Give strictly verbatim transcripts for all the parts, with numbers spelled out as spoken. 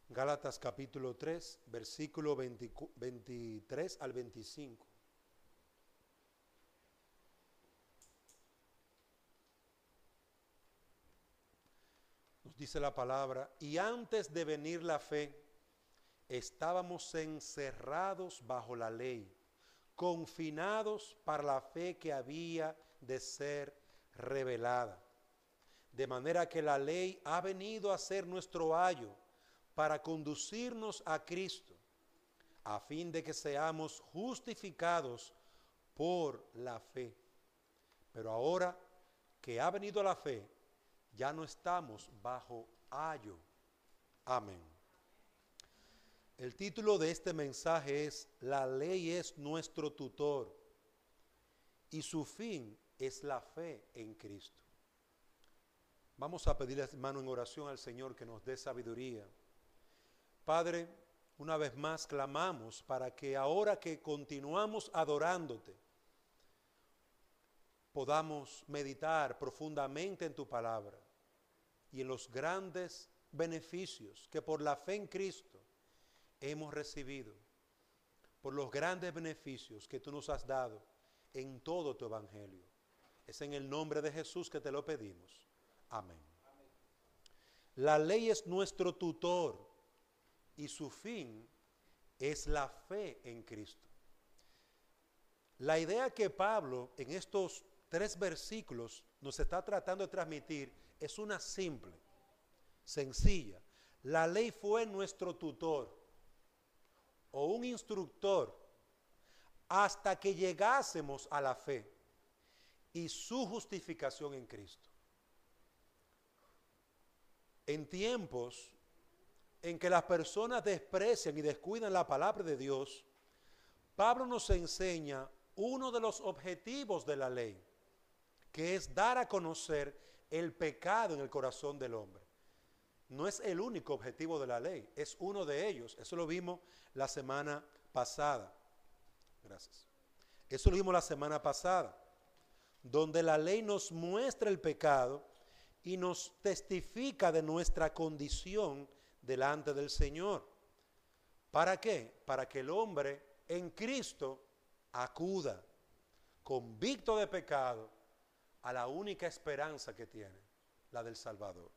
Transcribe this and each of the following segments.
Gálatas capítulo tres, versículo veintitrés al veinticinco. Nos dice la palabra: y antes de venir la fe, estábamos encerrados bajo la ley, confinados para la fe que había de ser revelada. De manera que la ley ha venido a ser nuestro ayo para conducirnos a Cristo, a fin de que seamos justificados por la fe. Pero ahora que ha venido la fe, ya no estamos bajo ayo. Amén. El título de este mensaje es: La ley es nuestro tutor y su fin es la fe en Cristo. Vamos a pedirle, hermano, en oración al Señor que nos dé sabiduría. Padre, una vez más clamamos para que ahora que continuamos adorándote, podamos meditar profundamente en tu palabra y en los grandes beneficios que por la fe en Cristo hemos recibido, por los grandes beneficios que tú nos has dado en todo tu evangelio. Es en el nombre de Jesús que te lo pedimos. Amén. Amén. La ley es nuestro tutor y su fin es la fe en Cristo. La idea que Pablo en estos tres versículos nos está tratando de transmitir es una simple, sencilla. La ley fue nuestro tutor o un instructor hasta que llegásemos a la fe y su justificación en Cristo. En tiempos en que las personas desprecian y descuidan la palabra de Dios, Pablo nos enseña uno de los objetivos de la ley, que es dar a conocer el pecado en el corazón del hombre. No es el único objetivo de la ley, es uno de ellos. Eso lo vimos la semana pasada. Gracias. Eso lo vimos la semana pasada, donde la ley nos muestra el pecado y nos testifica de nuestra condición delante del Señor. ¿Para qué? Para que el hombre en Cristo acuda, convicto de pecado, a la única esperanza que tiene, la del Salvador.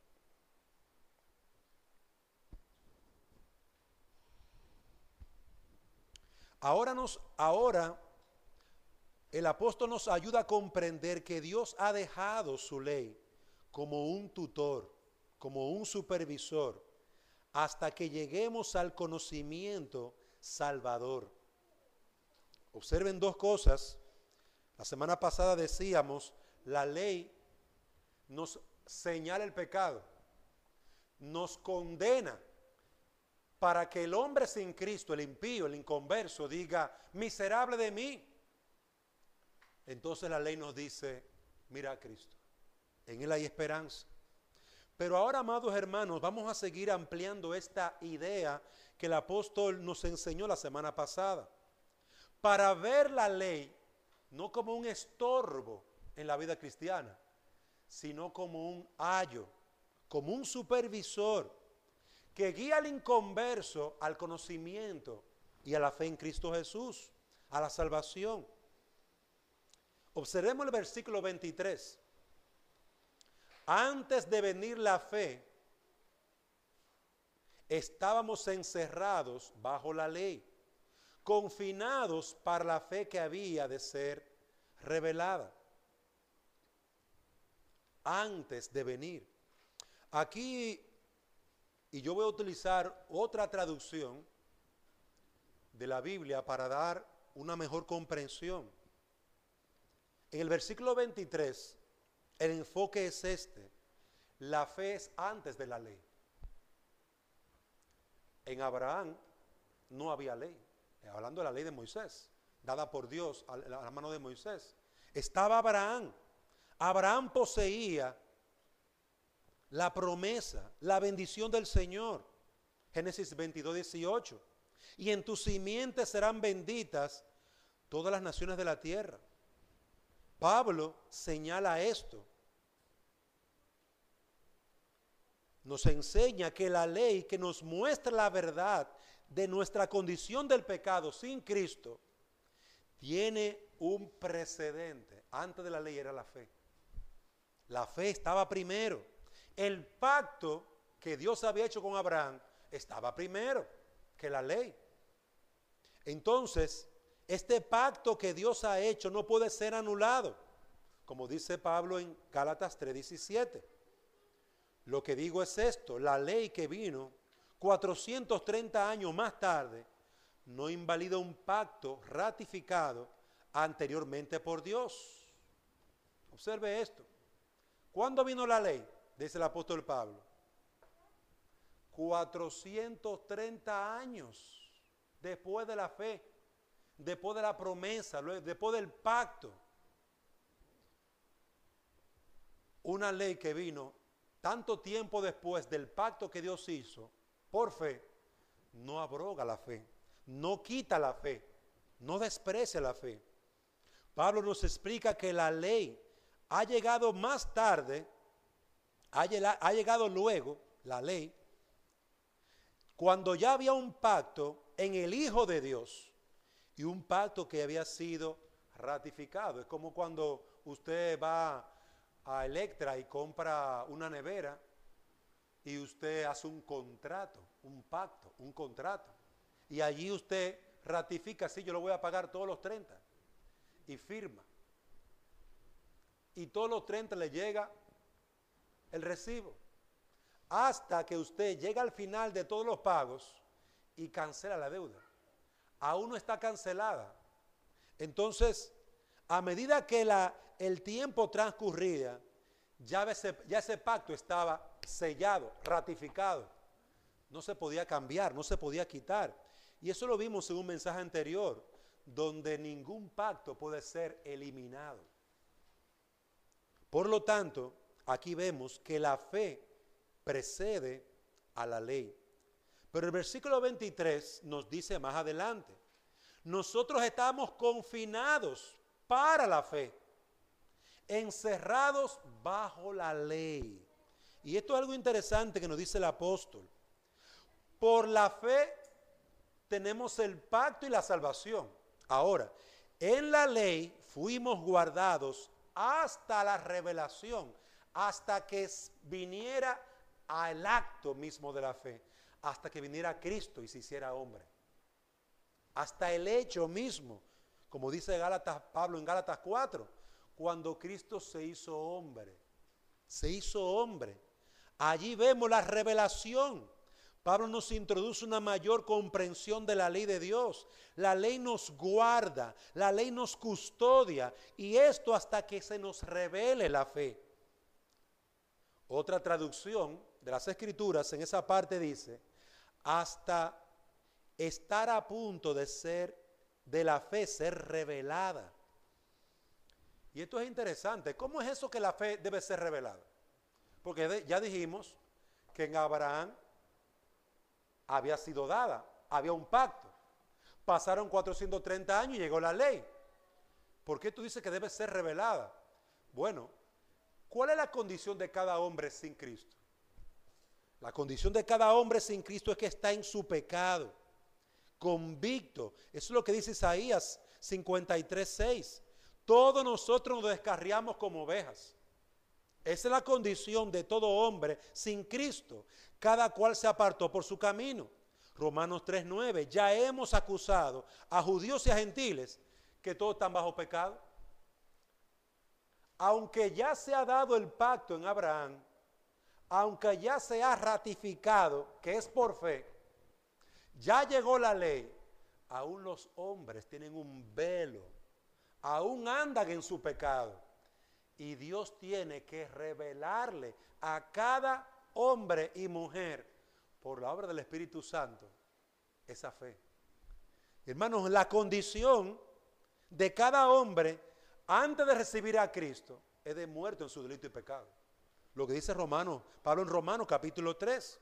Ahora, nos, ahora el apóstol nos ayuda a comprender que Dios ha dejado su ley como un tutor, como un supervisor, hasta que lleguemos al conocimiento salvador. Observen dos cosas. La semana pasada decíamos, la ley nos señala el pecado, nos condena para que el hombre sin Cristo, el impío, el inconverso, diga, miserable de mí. Entonces la ley nos dice, mira a Cristo, en Él hay esperanza. Pero ahora, amados hermanos, vamos a seguir ampliando esta idea que el apóstol nos enseñó la semana pasada, para ver la ley no como un estorbo en la vida cristiana, sino como un ayo, como un supervisor que guía al inconverso al conocimiento y a la fe en Cristo Jesús, a la salvación. Observemos el versículo veintitrés. Antes de venir la fe, estábamos encerrados bajo la ley, confinados para la fe que había de ser revelada. Antes de venir. Aquí, y yo voy a utilizar otra traducción de la Biblia para dar una mejor comprensión. En el versículo veintitrés, el enfoque es este: la fe es antes de la ley. En Abraham no había ley, hablando de la ley de Moisés, dada por Dios a la mano de Moisés. Estaba Abraham. Abraham poseía la promesa, la bendición del Señor. Génesis veintidós, dieciocho. Y en tu simiente serán benditas todas las naciones de la tierra. Pablo señala esto. nos enseña que la ley que nos muestra la verdad de nuestra condición del pecado sin Cristo tiene un precedente. Antes de la ley era la fe. La fe estaba primero. El pacto que Dios había hecho con Abraham estaba primero que la ley. Entonces, este pacto que Dios ha hecho no puede ser anulado, como dice Pablo en Gálatas tres diecisiete. Lo que digo es esto: la ley que vino cuatrocientos treinta años más tarde no invalida un pacto ratificado anteriormente por Dios. Observe esto. ¿Cuándo vino la ley? Dice el apóstol Pablo. cuatrocientos treinta años después de la fe, después de la promesa, después del pacto. Una ley que vino tanto tiempo después del pacto que Dios hizo por fe, no abroga la fe, no quita la fe, no desprecia la fe. Pablo nos explica que la ley ha llegado más tarde, ha llegado luego, la ley, cuando ya había un pacto en el Hijo de Dios y un pacto que había sido ratificado. Es como cuando usted va a Electra y compra una nevera y usted hace un contrato, un pacto, un contrato. Y allí usted ratifica, sí, yo lo voy a pagar todos los treinta. Y firma. Y todos los treinta le llega el recibo. Hasta que usted llega al final de todos los pagos y cancela la deuda. Aún no está cancelada. Entonces, a medida que la, el tiempo transcurría, ya ese, ya ese pacto estaba sellado, ratificado. No se podía cambiar, no se podía quitar. Y eso lo vimos en un mensaje anterior, donde ningún pacto puede ser eliminado. Por lo tanto, aquí vemos que la fe precede a la ley. Pero el versículo veintitrés nos dice más adelante: nosotros estamos confinados para la fe, encerrados bajo la ley. Y esto es algo interesante que nos dice el apóstol. Por la fe tenemos el pacto y la salvación. Ahora, en la ley fuimos guardados hasta la revelación, hasta que viniera al acto mismo de la fe, hasta que viniera Cristo y se hiciera hombre. Hasta el hecho mismo, como dice Gálatas, Pablo en Gálatas cuatro, cuando Cristo se hizo hombre, se hizo hombre. Allí vemos la revelación. Pablo nos introduce una mayor comprensión de la ley de Dios. La ley nos guarda, la ley nos custodia, y esto hasta que se nos revele la fe. Otra traducción de las Escrituras en esa parte dice: hasta estar a punto de ser, de la fe ser revelada. Y esto es interesante. ¿Cómo es eso que la fe debe ser revelada? Porque de, ya dijimos que en Abraham había sido dada, había un pacto. Pasaron cuatrocientos treinta años y llegó la ley. ¿Por qué tú dices que debe ser revelada? Bueno, ¿cuál es la condición de cada hombre sin Cristo? La condición de cada hombre sin Cristo es que está en su pecado, convicto. Eso es lo que dice Isaías cincuenta y tres, seis. Todos nosotros nos descarriamos como ovejas. Esa es la condición de todo hombre sin Cristo. Cada cual se apartó por su camino. Romanos tres, nueve. Ya hemos acusado a judíos y a gentiles que todos están bajo pecado. Aunque ya se ha dado el pacto en Abraham, aunque ya se ha ratificado que es por fe, ya llegó la ley, aún los hombres tienen un velo, aún andan en su pecado. Y Dios tiene que revelarle a cada hombre y mujer, por la obra del Espíritu Santo, esa fe. Hermanos, la condición de cada hombre antes de recibir a Cristo es de muerto en su delito y pecado. Lo que dice Romanos, Pablo en Romanos capítulo tres.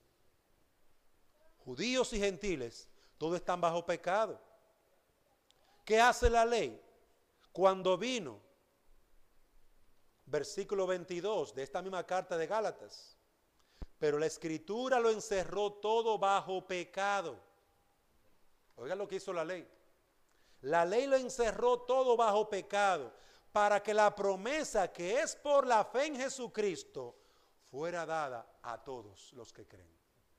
Judíos y gentiles, todos están bajo pecado. ¿Qué hace la ley? Cuando vino, versículo veintidós de esta misma carta de Gálatas, Pero la Escritura lo encerró todo bajo pecado. Oigan lo que hizo la ley. La ley lo encerró todo bajo pecado, para que la promesa que es por la fe en Jesucristo fuera dada a todos los que creen.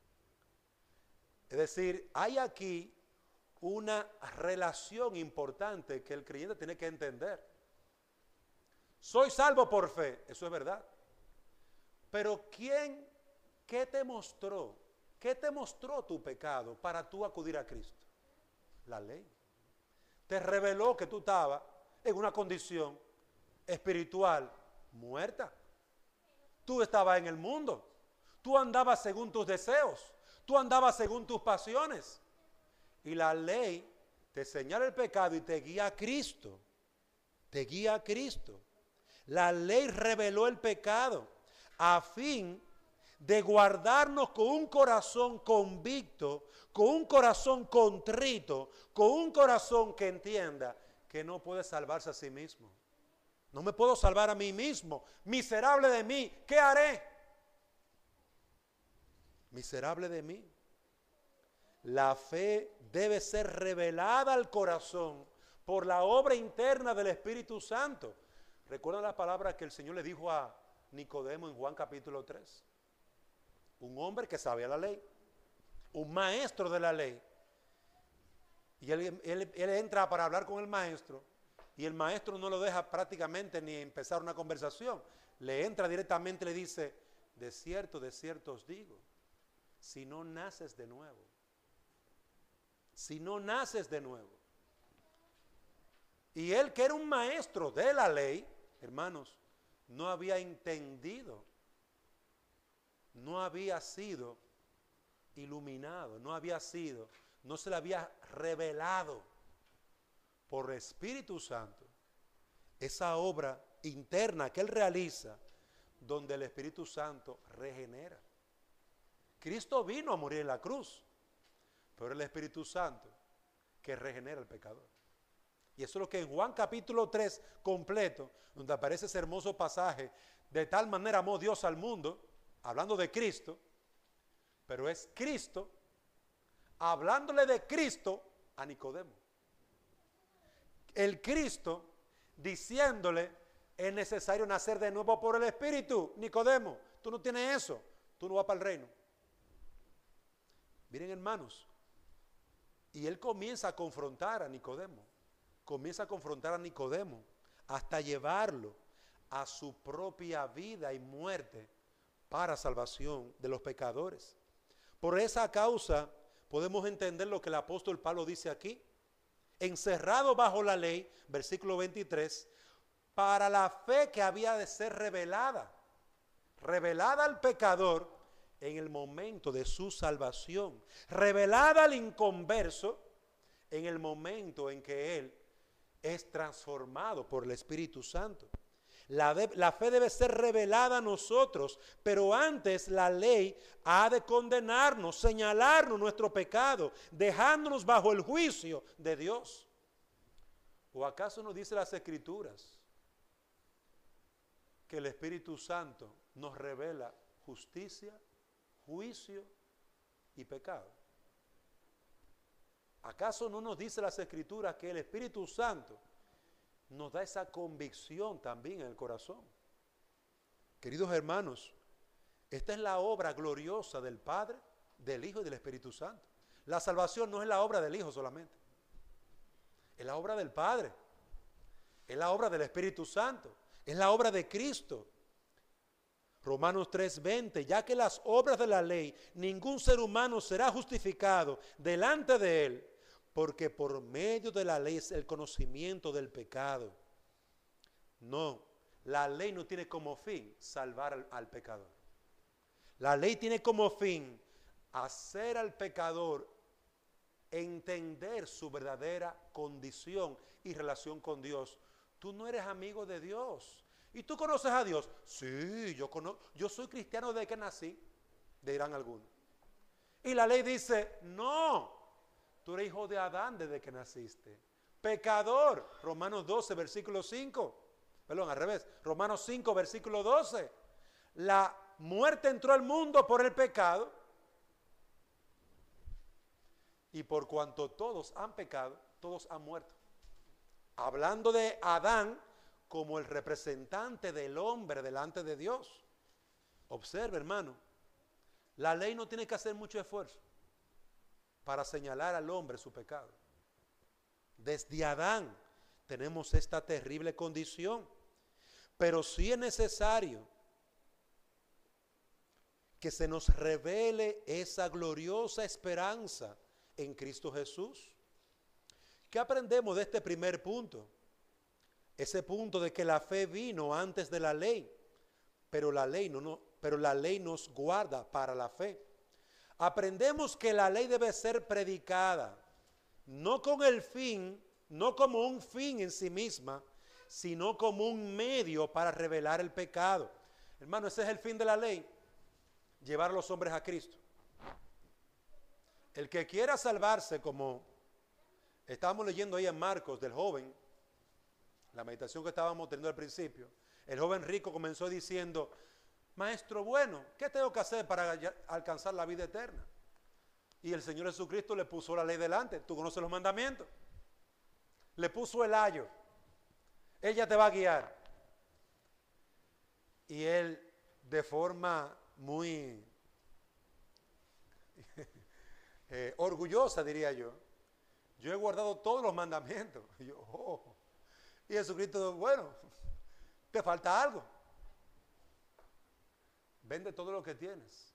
Es decir, hay aquí una relación importante que el creyente tiene que entender. Soy salvo por fe, eso es verdad. Pero ¿quién, qué te mostró? ¿Qué te mostró tu pecado para tú acudir a Cristo? La ley. Te reveló que tú estabas en una condición espiritual muerta. Tú estabas en el mundo. Tú andabas según tus deseos. Tú andabas según tus pasiones. Y la ley te señala el pecado y te guía a Cristo. Te guía a Cristo. La ley reveló el pecado a fin de guardarnos con un corazón convicto, con un corazón contrito, con un corazón que entienda que no puede salvarse a sí mismo. No me puedo salvar a mí mismo. Miserable de mí, ¿qué haré? Miserable de mí. La fe debe ser revelada al corazón por la obra interna del Espíritu Santo. ¿Recuerdan la palabra que el Señor le dijo a Nicodemo en Juan capítulo tres? Un hombre que sabía la ley, un maestro de la ley. Y él, él, él entra para hablar con el maestro y el maestro no lo deja prácticamente ni empezar una conversación. Le entra directamente y le dice, de cierto, de cierto os digo, si no naces de nuevo, si no naces de nuevo. Y él, que era un maestro de la ley, hermanos, no había entendido, no había sido iluminado, no había sido, no se le había revelado por el Espíritu Santo esa obra interna que él realiza, donde el Espíritu Santo regenera. Cristo vino a morir en la cruz, pero el Espíritu Santo que regenera al pecador. Y eso es lo que en Juan capítulo tres completo, donde aparece ese hermoso pasaje, de tal manera amó Dios al mundo, hablando de Cristo, pero es Cristo hablándole de Cristo a Nicodemo. El Cristo diciéndole, es necesario nacer de nuevo por el Espíritu. Nicodemo, tú no tienes eso, tú no vas para el reino. Miren, hermanos, y él comienza a confrontar a Nicodemo, comienza a confrontar a Nicodemo hasta llevarlo a su propia vida y muerte para salvación de los pecadores. Por esa causa podemos entender lo que el apóstol Pablo dice aquí. Encerrado bajo la ley, versículo veintitrés, para la fe que había de ser revelada, revelada al pecador en el momento de su salvación, revelada al inconverso en el momento en que él es transformado por el Espíritu Santo. La, de, la fe debe ser revelada a nosotros, pero antes la ley ha de condenarnos, señalarnos nuestro pecado, dejándonos bajo el juicio de Dios. ¿O acaso nos dice las Escrituras que el Espíritu Santo nos revela justicia, juicio y pecado? ¿Acaso no nos dice las Escrituras que el Espíritu Santo nos da esa convicción también en el corazón? Queridos hermanos, esta es la obra gloriosa del Padre, del Hijo y del Espíritu Santo. La salvación no es la obra del Hijo solamente, es la obra del Padre, es la obra del Espíritu Santo, es la obra de Cristo. Romanos tres veinte, ya que las obras de la ley, ningún ser humano será justificado delante de él, porque por medio de la ley es el conocimiento del pecado. No, la ley no tiene como fin salvar al, al pecador. La ley tiene como fin hacer al pecador entender su verdadera condición y relación con Dios. Tú no eres amigo de Dios. ¿Y tú conoces a Dios? Sí, yo, conozco, yo soy cristiano desde que nací, dirán algunos. Y la ley dice, no, tú eres hijo de Adán desde que naciste. Pecador, Romanos doce, versículo cinco. Perdón, al revés, Romanos cinco, versículo doce. La muerte entró al mundo por el pecado, y por cuanto todos han pecado, todos han muerto. Hablando de Adán como el representante del hombre delante de Dios. Observe, hermano, la ley no tiene que hacer mucho esfuerzo para señalar al hombre su pecado. Desde Adán tenemos esta terrible condición, pero sí es necesario que se nos revele esa gloriosa esperanza en Cristo Jesús. ¿Qué aprendemos de este primer punto? Ese punto de que la fe vino antes de la ley, pero la ley no, no, pero la ley nos guarda para la fe. Aprendemos que la ley debe ser predicada, no con el fin, no como un fin en sí misma, sino como un medio para revelar el pecado. Hermano, ese es el fin de la ley, llevar a los hombres a Cristo. El que quiera salvarse, como estábamos leyendo ahí en Marcos del joven, la meditación que estábamos teniendo al principio, el joven rico comenzó diciendo: maestro bueno, ¿qué tengo que hacer para alcanzar la vida eterna? Y el Señor Jesucristo le puso la ley delante. Tú conoces los mandamientos. Le puso el ayo. Ella te va a guiar. Y él, de forma muy eh, orgullosa, diría yo, yo he guardado todos los mandamientos. Y, yo, oh. y Jesucristo, bueno, te falta algo. Vende todo lo que tienes.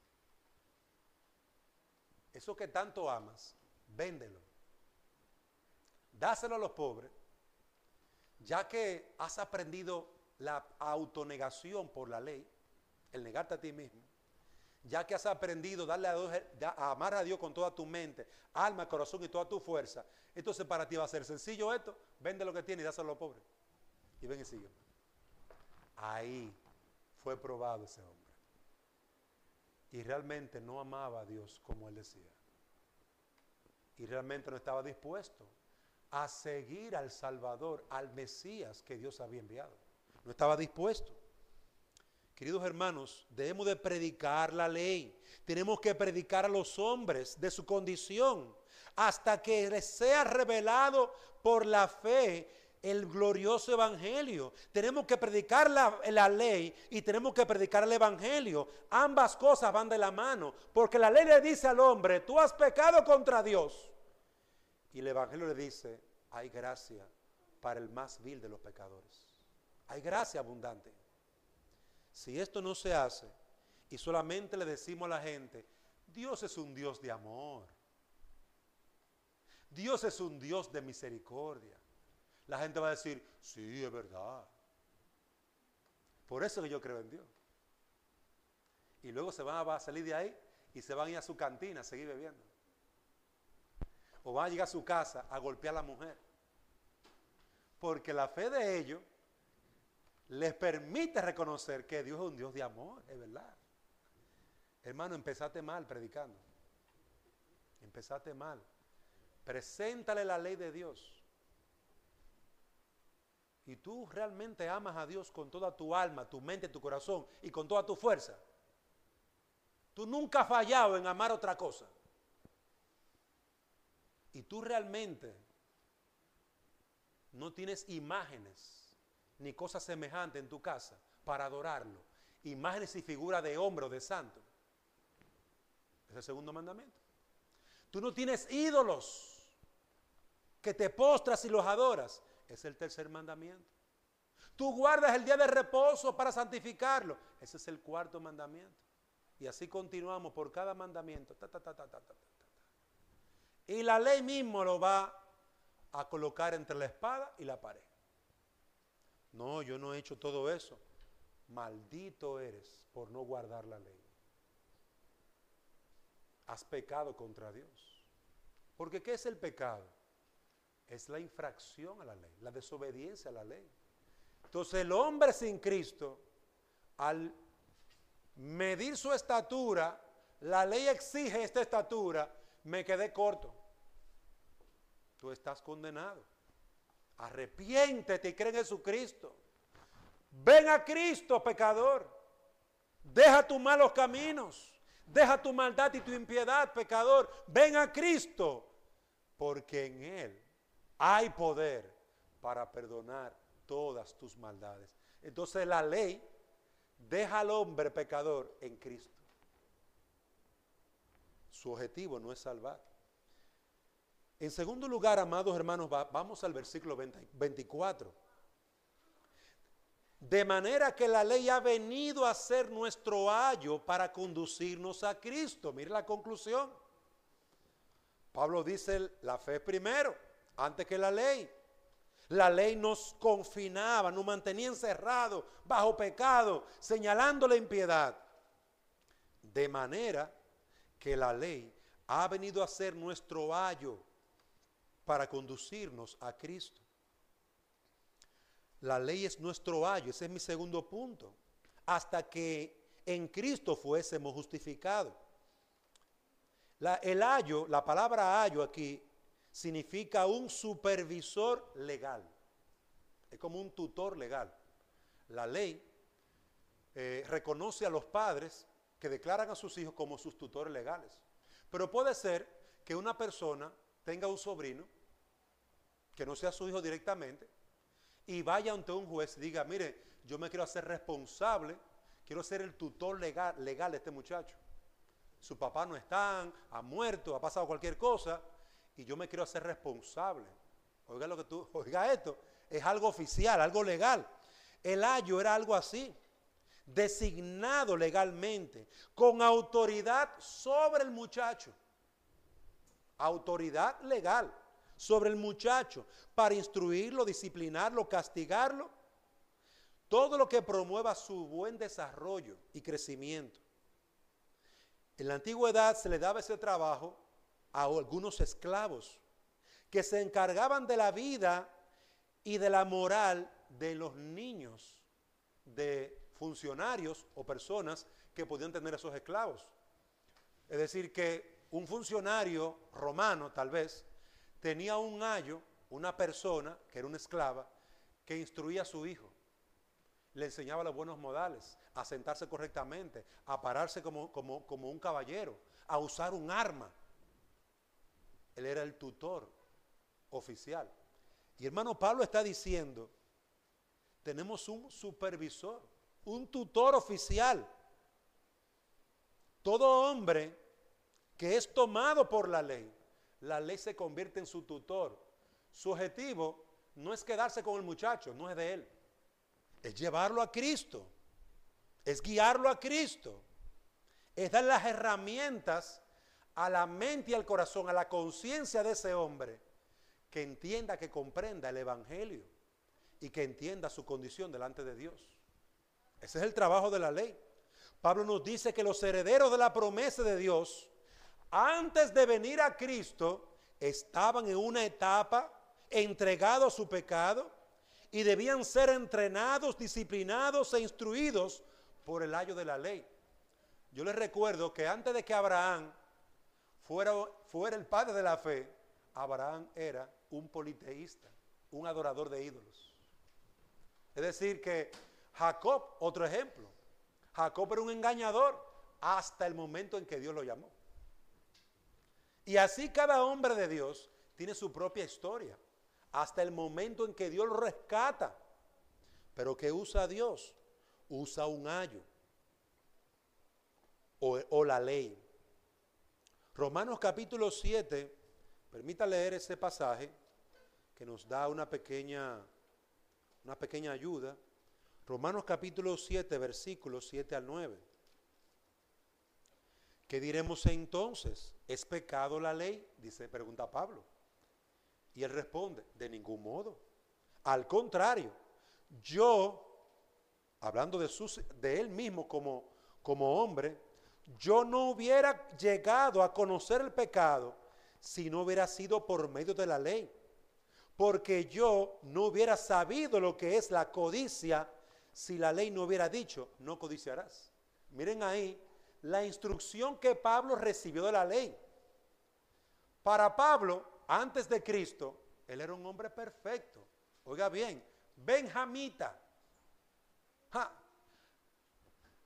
Eso que tanto amas, véndelo. Dáselo a los pobres, ya que has aprendido la autonegación por la ley, el negarte a ti mismo, ya que has aprendido darle a, Dios, a amar a Dios con toda tu mente, alma, corazón y toda tu fuerza, entonces para ti va a ser sencillo esto: vende lo que tienes y dáselo a los pobres. Y ven y sigue. Ahí fue probado ese hombre. Y realmente no amaba a Dios como él decía. Y realmente no estaba dispuesto a seguir al Salvador, al Mesías que Dios había enviado. No estaba dispuesto. Queridos hermanos, debemos de predicar la ley. Tenemos que predicar a los hombres de su condición hasta que les sea revelado por la fe el glorioso evangelio. Tenemos que predicar la, la ley y tenemos que predicar el evangelio. Ambas cosas van de la mano, porque la ley le dice al hombre: tú has pecado contra Dios. Y el evangelio le dice: hay gracia para el más vil de los pecadores. Hay gracia abundante. Si esto no se hace y solamente le decimos a la gente: Dios es un Dios de amor, Dios es un Dios de misericordia, la gente va a decir: sí, es verdad. Por eso que yo creo en Dios. Y luego se van a salir de ahí y se van a ir a su cantina a seguir bebiendo. O van a llegar a su casa a golpear a la mujer. Porque la fe de ellos les permite reconocer que Dios es un Dios de amor, es verdad. Hermano, empezaste mal predicando. Empezaste mal. Preséntale la ley de Dios. Y tú realmente amas a Dios con toda tu alma, tu mente, tu corazón y con toda tu fuerza. Tú nunca has fallado en amar otra cosa. Y tú realmente no tienes imágenes ni cosas semejantes en tu casa para adorarlo. Imágenes y figuras de hombre o de santo. Es el segundo mandamiento. Tú no tienes ídolos que te postras y los adoras. Es el tercer mandamiento. Tú guardas el día de reposo para santificarlo. Ese es el cuarto mandamiento. Y así continuamos por cada mandamiento. Ta, ta, ta, ta, ta, ta, ta, ta. Y la ley mismo lo va a colocar entre la espada y la pared. No, yo no he hecho todo eso. Maldito eres por no guardar la ley. Has pecado contra Dios. Porque ¿qué es el pecado? Es la infracción a la ley, la desobediencia a la ley. Entonces el hombre sin Cristo, al medir su estatura, la ley exige esta estatura, me quedé corto. Tú estás condenado. Arrepiéntete y cree en Jesucristo. Ven a Cristo, pecador. Deja tus malos caminos. Deja tu maldad y tu impiedad, pecador. Ven a Cristo, porque en Él hay poder para perdonar todas tus maldades. Entonces la ley deja al hombre pecador en Cristo. Su objetivo no es salvar. En segundo lugar, amados hermanos, va, vamos al versículo veinte, veinticuatro. De manera que la ley ha venido a ser nuestro ayo para conducirnos a Cristo. Mire la conclusión. Pablo dice, la fe primero, antes que la ley. La ley nos confinaba, nos mantenía encerrados, bajo pecado, señalando la impiedad. De manera que la ley ha venido a ser nuestro ayo para conducirnos a Cristo. La ley es nuestro ayo, ese es mi segundo punto. Hasta que en Cristo fuésemos justificados. La, el ayo, la palabra ayo aquí, significa un supervisor legal. Es como un tutor legal. La ley eh, reconoce a los padres que declaran a sus hijos como sus tutores legales. Pero puede ser que una persona tenga un sobrino que no sea su hijo directamente y vaya ante un juez y diga, mire, yo me quiero hacer responsable, quiero ser el tutor legal, legal de este muchacho. Su papá no está, ha muerto, ha pasado cualquier cosa y yo me quiero hacer responsable. Oiga lo que tú, oiga esto, es algo oficial, algo legal. El ayo era algo así, designado legalmente, con autoridad sobre el muchacho. Autoridad legal sobre el muchacho para instruirlo, disciplinarlo, castigarlo. Todo lo que promueva su buen desarrollo y crecimiento. En la antigüedad se le daba ese trabajo a algunos esclavos que se encargaban de la vida y de la moral de los niños de funcionarios o personas que podían tener esos esclavos. Es decir, que un funcionario romano tal vez tenía un ayo, una persona que era una esclava, que instruía a su hijo. Le enseñaba los buenos modales, a sentarse correctamente, a pararse como, como, como un caballero, a usar un arma. Él era el tutor oficial. Y hermano Pablo está diciendo, tenemos un supervisor, un tutor oficial. Todo hombre que es tomado por la ley, la ley se convierte en su tutor. Su objetivo no es quedarse con el muchacho, no es de él. Es llevarlo a Cristo, es guiarlo a Cristo, es dar las herramientas a la mente y al corazón, a la conciencia de ese hombre, que entienda, que comprenda el Evangelio y que entienda su condición delante de Dios. Ese es el trabajo de la ley. Pablo nos dice que los herederos de la promesa de Dios, antes de venir a Cristo, estaban en una etapa entregados a su pecado y debían ser entrenados, disciplinados e instruidos por el ayo de la ley. Yo les recuerdo que antes de que Abraham fuera, fuera el padre de la fe, Abraham era un politeísta, un adorador de ídolos. Es decir que Jacob, otro ejemplo, Jacob era un engañador hasta el momento en que Dios lo llamó. Y así cada hombre de Dios tiene su propia historia, hasta el momento en que Dios lo rescata. Pero ¿qué usa Dios? Usa un ayo o, o la ley. Romanos capítulo siete, permita leer ese pasaje que nos da una pequeña, una pequeña ayuda. Romanos capítulo siete, versículos siete al nueve. ¿Qué diremos entonces? ¿Es pecado la ley? Dice, pregunta Pablo. Y él responde, de ningún modo. Al contrario, yo, hablando de, sus, de él mismo como, como hombre, yo no hubiera llegado a conocer el pecado si no hubiera sido por medio de la ley. Porque yo no hubiera sabido lo que es la codicia si la ley no hubiera dicho, no codiciarás. Miren ahí la instrucción que Pablo recibió de la ley. Para Pablo, antes de Cristo, él era un hombre perfecto. Oiga bien, benjamita. Ja.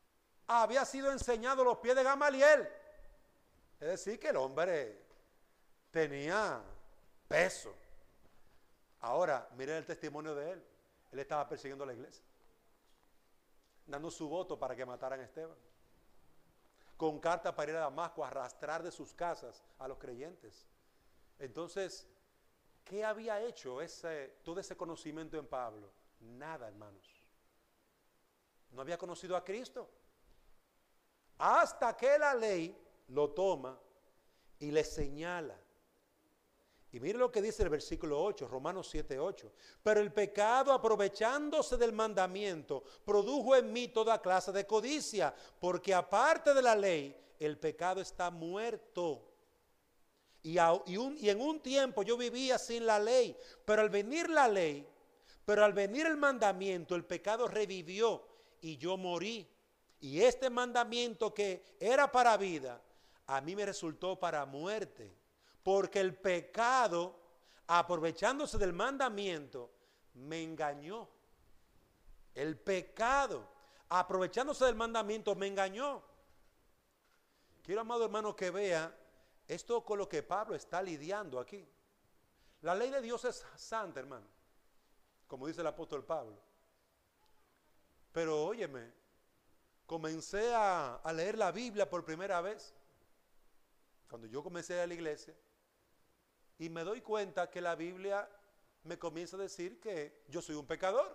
había sido enseñado a los pies de Gamaliel. Es decir, que el hombre tenía peso. Ahora, miren el testimonio de él. Él estaba persiguiendo a la iglesia, dando su voto para que mataran a Esteban, con carta para ir a Damasco a arrastrar de sus casas a los creyentes. Entonces, ¿qué había hecho ese, todo ese conocimiento en Pablo? Nada, hermanos. No había conocido a Cristo. Hasta que la ley lo toma y le señala. Y mire lo que dice el versículo ocho, Romanos siete, ocho. Pero el pecado, aprovechándose del mandamiento, produjo en mí toda clase de codicia, porque aparte de la ley, el pecado está muerto. Y, a, y, un, y en un tiempo yo vivía sin la ley, pero al venir la ley, pero al venir el mandamiento, el pecado revivió y yo morí. Y este mandamiento que era para vida, a mí me resultó para muerte. Porque el pecado, aprovechándose del mandamiento, me engañó. El pecado, aprovechándose del mandamiento, me engañó. Quiero, amado hermano, que vea esto con lo que Pablo está lidiando aquí. La ley de Dios es santa, hermano, como dice el apóstol Pablo. Pero óyeme, comencé a, a leer la Biblia por primera vez, cuando yo comencé a ir a la iglesia, y me doy cuenta que la Biblia me comienza a decir que yo soy un pecador.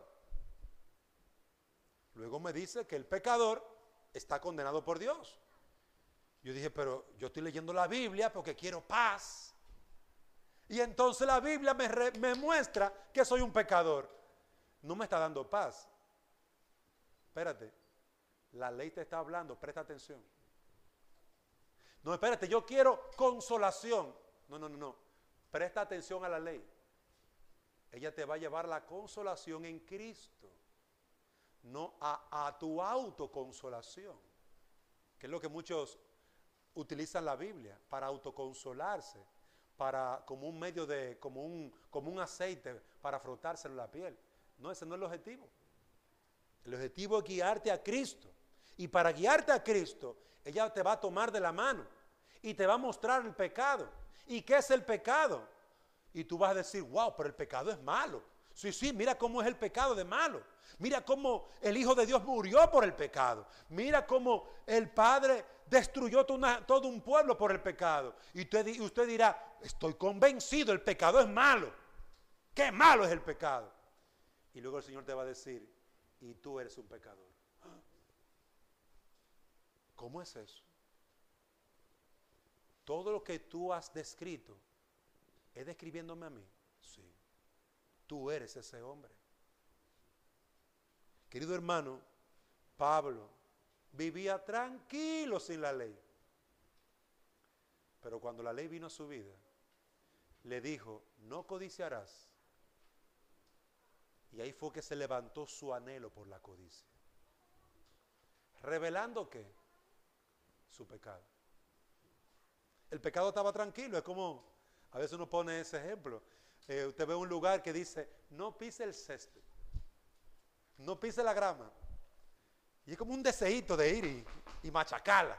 Luego me dice que el pecador está condenado por Dios. Yo dije, pero yo estoy leyendo la Biblia porque quiero paz. Y entonces la Biblia me, re, me muestra que soy un pecador. No me está dando paz. Espérate, la ley te está hablando, presta atención. No, espérate, yo quiero consolación. No, no, no, no. Presta atención a la ley. Ella te va a llevar la consolación en Cristo, no a, a tu autoconsolación, que es lo que muchos utilizan la Biblia para autoconsolarse, para, como un medio de, como un, como un aceite para frotárselo en la piel. No, ese no es el objetivo. El objetivo es guiarte a Cristo. Y para guiarte a Cristo, ella te va a tomar de la mano y te va a mostrar el pecado. ¿Y qué es el pecado? Y tú vas a decir, wow, pero el pecado es malo. Sí, sí, mira cómo es el pecado de malo. Mira cómo el Hijo de Dios murió por el pecado. Mira cómo el Padre destruyó todo un pueblo por el pecado. Y usted, usted dirá, estoy convencido, el pecado es malo. Qué malo es el pecado. Y luego el Señor te va a decir, y tú eres un pecador. ¿Cómo es eso? Todo lo que tú has descrito, ¿es describiéndome a mí? Sí. Tú eres ese hombre. Querido hermano, Pablo vivía tranquilo sin la ley. Pero cuando la ley vino a su vida, le dijo, no codiciarás. Y ahí fue que se levantó su anhelo por la codicia. ¿Revelando qué? Su pecado. El pecado estaba tranquilo, es como, a veces uno pone ese ejemplo. Eh, usted ve un lugar que dice, no pise el césped, no pise la grama. Y es como un deseíto de ir y, y machacarla.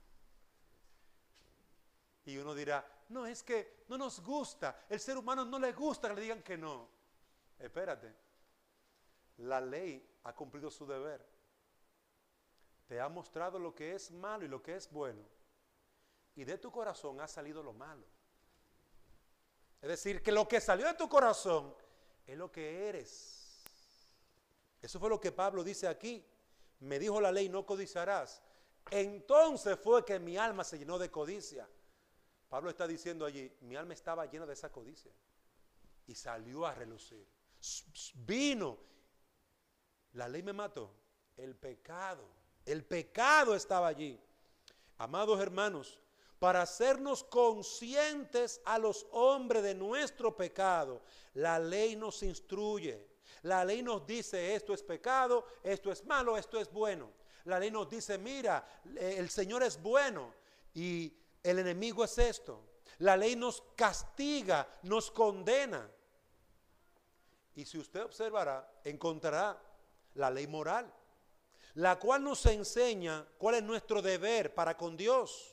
Y uno dirá, no, es que no nos gusta, el ser humano no le gusta que le digan que no. Espérate, la ley ha cumplido su deber. Te ha mostrado lo que es malo y lo que es bueno. Y de tu corazón ha salido lo malo. Es decir, que lo que salió de tu corazón es lo que eres. Eso fue lo que Pablo dice aquí. Me dijo la ley, no codiciarás. Entonces fue que mi alma se llenó de codicia. Pablo está diciendo allí, mi alma estaba llena de esa codicia. Y salió a relucir. Vino. La ley me mató. El pecado. El pecado estaba allí. Amados hermanos, para hacernos conscientes a los hombres de nuestro pecado, la ley nos instruye. La ley nos dice esto es pecado, esto es malo, esto es bueno. La ley nos dice, mira, el Señor es bueno y el enemigo es esto. La ley nos castiga, nos condena. Y si usted observará, encontrará la ley moral. la cual nos enseña cuál es nuestro deber para con Dios.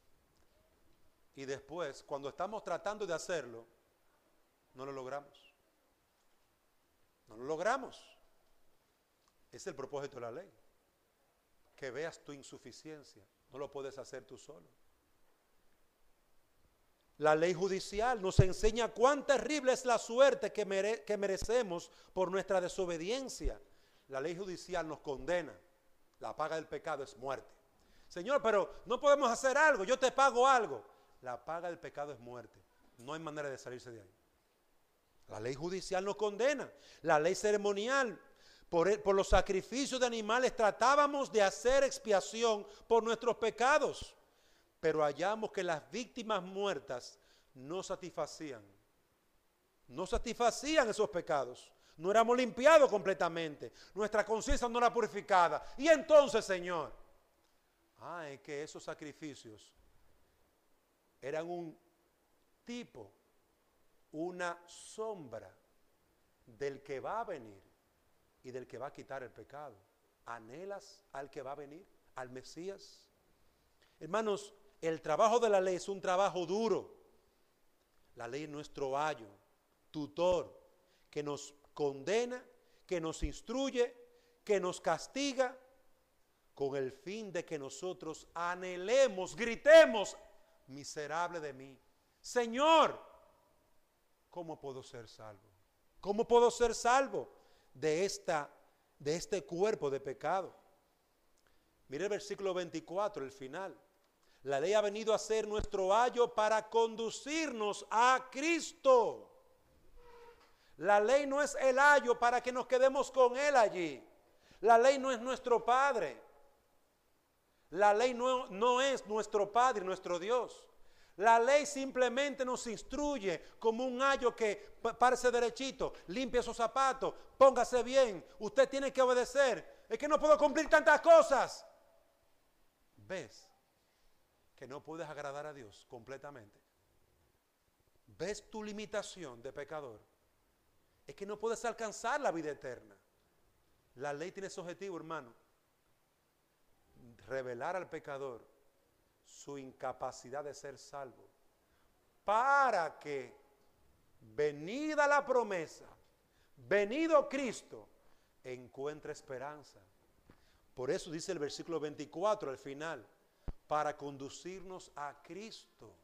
Y después, cuando estamos tratando de hacerlo, no lo logramos. No lo logramos. Es el propósito de la ley. Que veas tu insuficiencia. No lo puedes hacer tú solo. La ley judicial nos enseña cuán terrible es la suerte que, mere- que merecemos por nuestra desobediencia. La ley judicial nos condena. La paga del pecado es muerte. Señor, pero no podemos hacer algo. Yo te pago algo. La paga del pecado es muerte. No hay manera de salirse de ahí. La ley judicial nos condena. La ley ceremonial, por, el, por los sacrificios de animales, tratábamos de hacer expiación por nuestros pecados. Pero hallamos que las víctimas muertas no satisfacían. No satisfacían esos pecados. No éramos limpiados completamente. Nuestra conciencia no era purificada. Y entonces, Señor, ah, es que esos sacrificios eran un tipo, una sombra del que va a venir y del que va a quitar el pecado. ¿Anhelas al que va a venir, al Mesías? Hermanos, el trabajo de la ley es un trabajo duro. La ley es nuestro ayo, tutor, que nos condena, que nos instruye, que nos castiga, con el fin de que nosotros anhelemos, gritemos: miserable de mí, Señor, ¿cómo puedo ser salvo? ¿Cómo puedo ser salvo de, esta, de este cuerpo de pecado? Mire el versículo veinticuatro, el final. La ley ha venido a ser nuestro ayo para conducirnos a Cristo. La ley no es el ayo para que nos quedemos con Él allí. La ley no es nuestro Padre. La ley no, no es nuestro Padre, nuestro Dios. La ley simplemente nos instruye como un ayo que párese derechito, limpie esos zapatos, póngase bien, usted tiene que obedecer. Es que no puedo cumplir tantas cosas. ¿Ves que no puedes agradar a Dios completamente? ¿Ves tu limitación de pecador? Es que no puedes alcanzar la vida eterna. La ley tiene ese objetivo, hermano: revelar al pecador su incapacidad de ser salvo, para que, venida la promesa, venido Cristo, encuentre esperanza. Por eso dice el versículo veinticuatro al final: para conducirnos a Cristo.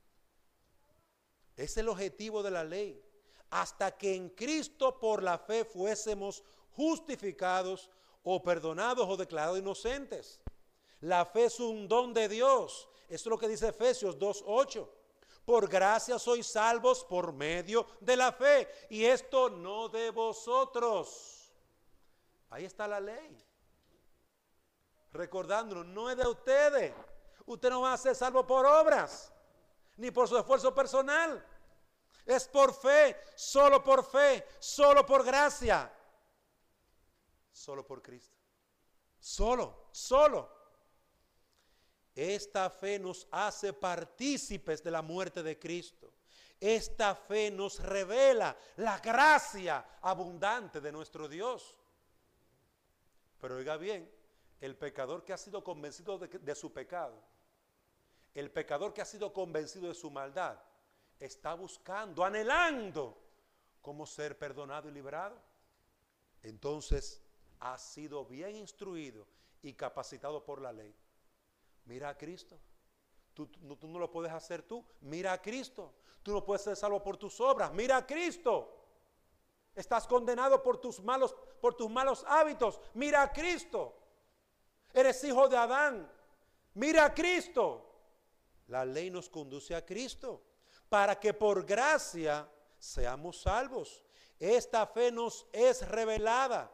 Es el objetivo de la ley, hasta que en Cristo por la fe fuésemos justificados o perdonados o declarados inocentes. La fe es un don de Dios. Eso es lo que dice Efesios dos ocho. Por gracia sois salvos por medio de la fe, y esto no de vosotros. Ahí está la ley, recordándonos: no es de ustedes. Usted no va a ser salvo por obras, ni por su esfuerzo personal. Es por fe, solo por fe, solo por gracia, solo por Cristo. Solo, solo. Esta fe nos hace partícipes de la muerte de Cristo. Esta fe nos revela la gracia abundante de nuestro Dios. Pero oiga bien, el pecador que ha sido convencido de, de su pecado, el pecador que ha sido convencido de su maldad, está buscando, anhelando cómo ser perdonado y librado. Entonces ha sido bien instruido y capacitado por la ley. Mira a Cristo. Tú, tú, tú no lo puedes hacer tú. Mira a Cristo. Tú no puedes ser salvo por tus obras. Mira a Cristo. Estás condenado por tus malos, por tus malos hábitos. Mira a Cristo. Eres hijo de Adán. Mira a Cristo. La ley nos conduce a Cristo para que por gracia seamos salvos. Esta fe nos es revelada.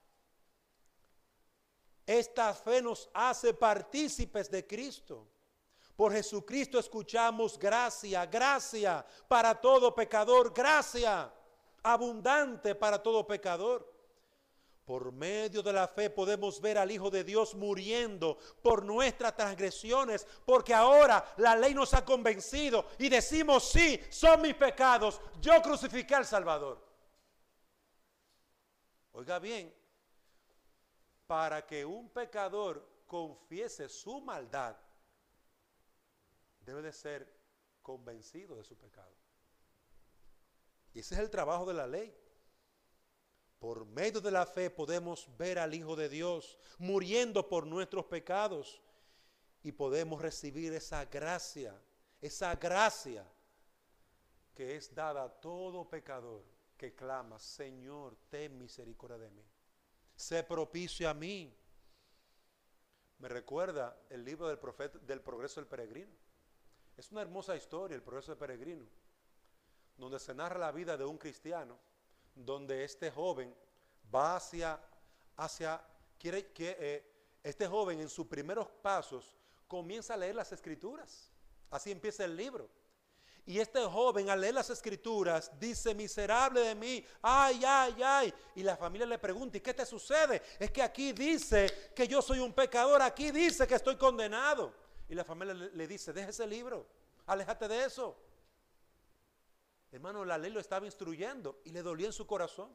Esta fe nos hace partícipes de Cristo. Por Jesucristo escuchamos gracia, gracia para todo pecador, gracia abundante para todo pecador. Por medio de la fe podemos ver al Hijo de Dios muriendo por nuestras transgresiones, porque ahora la ley nos ha convencido y decimos: sí, son mis pecados, yo crucifiqué al Salvador. Oiga bien, para que un pecador confiese su maldad, debe de ser convencido de su pecado. Y ese es el trabajo de la ley. Por medio de la fe podemos ver al Hijo de Dios muriendo por nuestros pecados y podemos recibir esa gracia, esa gracia que es dada a todo pecador que clama: Señor, ten misericordia de mí, sé propicio a mí. Me recuerda el libro del profeta del progreso del peregrino. Es una hermosa historia, el progreso del peregrino, donde se narra la vida de un cristiano, donde este joven va hacia, hacia quiere que eh, este joven en sus primeros pasos comienza a leer las escrituras. Así empieza el libro. Y este joven al leer las escrituras dice: miserable de mí, ay, ay, ay. Y la familia le pregunta: ¿y qué te sucede? Es que aquí dice que yo soy un pecador, aquí dice que estoy condenado. Y la familia le, le dice: deja ese libro, aléjate de eso. Hermano, la ley lo estaba instruyendo y le dolía en su corazón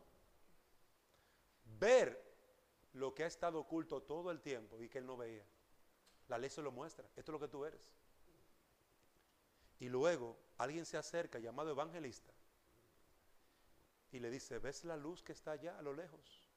ver lo que ha estado oculto todo el tiempo y que él no veía. La ley se lo muestra: esto es lo que tú eres. Y luego alguien se acerca, llamado evangelista, y le dice: ¿ves la luz que está allá a lo lejos?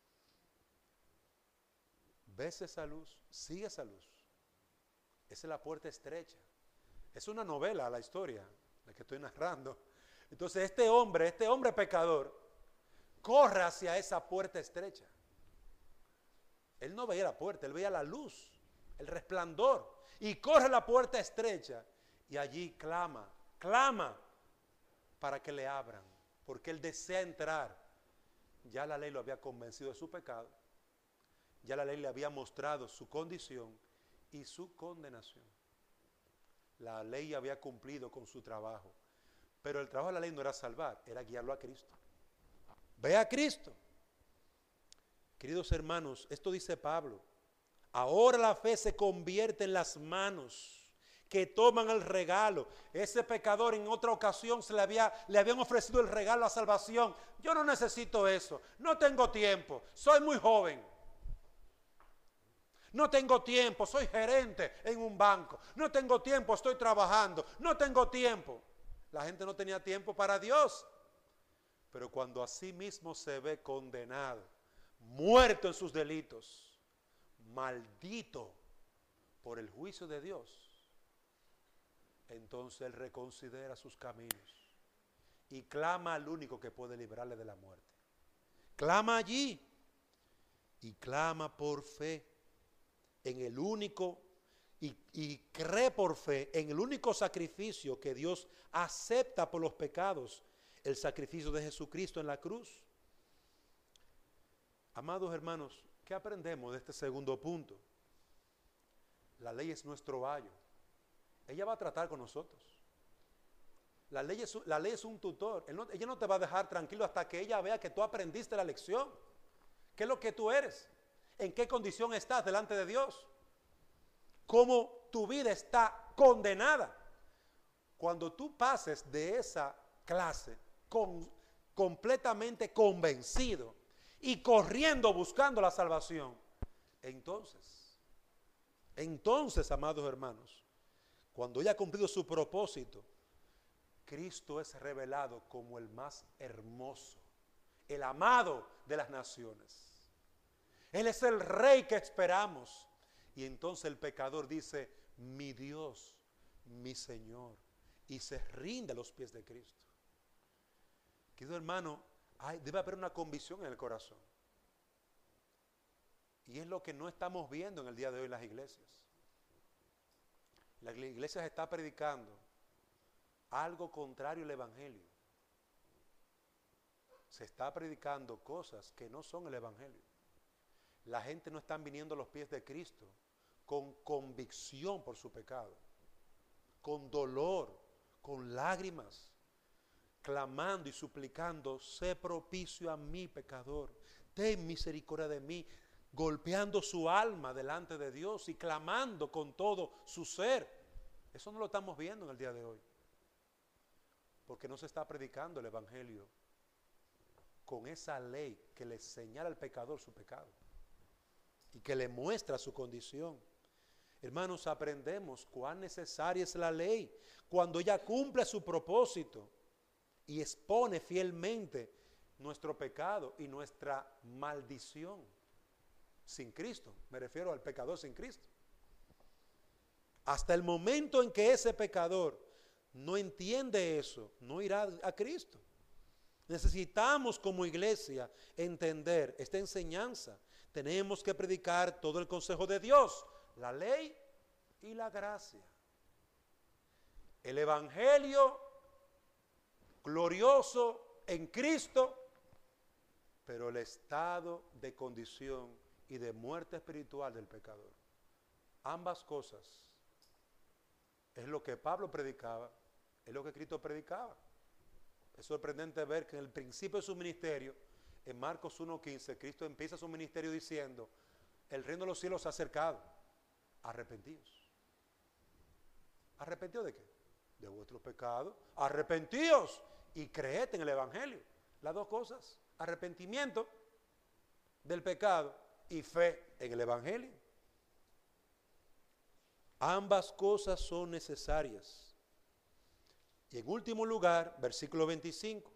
¿Ves esa luz? Sigue esa luz. Esa es la puerta estrecha. Es una novela la historia, la que estoy narrando. Entonces este hombre, este hombre pecador, corre hacia esa puerta estrecha. Él no veía la puerta, él veía la luz, el resplandor, y corre a la puerta estrecha y allí clama, clama para que le abran, porque él desea entrar. Ya la ley lo había convencido de su pecado, ya la ley le había mostrado su condición y su condenación. La ley había cumplido con su trabajo, pero el trabajo de la ley no era salvar, era guiarlo a Cristo. Ve a Cristo. Queridos hermanos, esto dice Pablo: ahora la fe se convierte en las manos que toman el regalo. Ese pecador en otra ocasión se le, había, le habían ofrecido el regalo a salvación. Yo no necesito eso, no tengo tiempo, soy muy joven. No tengo tiempo, soy gerente en un banco. No tengo tiempo, estoy trabajando. No tengo tiempo. La gente no tenía tiempo para Dios. Pero cuando a sí mismo se ve condenado, muerto en sus delitos, maldito por el juicio de Dios, entonces él reconsidera sus caminos y clama al único que puede librarle de la muerte. Clama allí y clama por fe en el único y, y cree por fe en el único sacrificio que Dios acepta por los pecados, el sacrificio de Jesucristo en la cruz. Amados hermanos, ¿qué aprendemos de este segundo punto? La ley es nuestro ayo. Ella va a tratar con nosotros. La ley es, la ley es un tutor. Él no, ella no te va a dejar tranquilo hasta que ella vea que tú aprendiste la lección. ¿Qué es lo que tú eres? ¿En qué condición estás delante de Dios? ¿Cómo tu vida está condenada? Cuando tú pases de esa clase con, completamente convencido y corriendo buscando la salvación, entonces, entonces, amados hermanos, cuando ella ha cumplido su propósito, Cristo es revelado como el más hermoso, el amado de las naciones. Él es el rey que esperamos. Y entonces el pecador dice: mi Dios, mi Señor, y se rinde a los pies de Cristo. Querido hermano, hay, debe haber una convicción en el corazón. Y es lo que no estamos viendo en el día de hoy en las iglesias. La iglesia se está predicando algo contrario al evangelio. Se está predicando cosas que no son el evangelio. La gente no está viniendo a los pies de Cristo con convicción por su pecado, con dolor, con lágrimas, clamando y suplicando: sé propicio a mí, pecador, ten misericordia de mí, golpeando su alma delante de Dios y clamando con todo su ser. Eso no lo estamos viendo en el día de hoy, porque no se está predicando el evangelio con esa ley que le señala al pecador su pecado. y que le muestra su condición. Hermanos, aprendemos cuán necesaria es la ley cuando ella cumple su propósito y expone fielmente nuestro pecado y nuestra maldición sin Cristo. Me refiero al pecador sin Cristo. Hasta el momento en que ese pecador no entiende eso, no irá a Cristo. Necesitamos como iglesia entender esta enseñanza. Tenemos que predicar todo el consejo de Dios, la ley y la gracia. El evangelio glorioso en Cristo, pero el estado de condición y de muerte espiritual del pecador. Ambas cosas es lo que Pablo predicaba, es lo que Cristo predicaba. Es sorprendente ver que en el principio de su ministerio, en Marcos uno quince, Cristo empieza su ministerio diciendo: el reino de los cielos se ha acercado, arrepentíos. ¿Arrepentidos de qué? De vuestros pecados. Arrepentíos y creed en el evangelio. Las dos cosas, arrepentimiento del pecado y fe en el evangelio. Ambas cosas son necesarias. Y en último lugar, versículo veinticinco.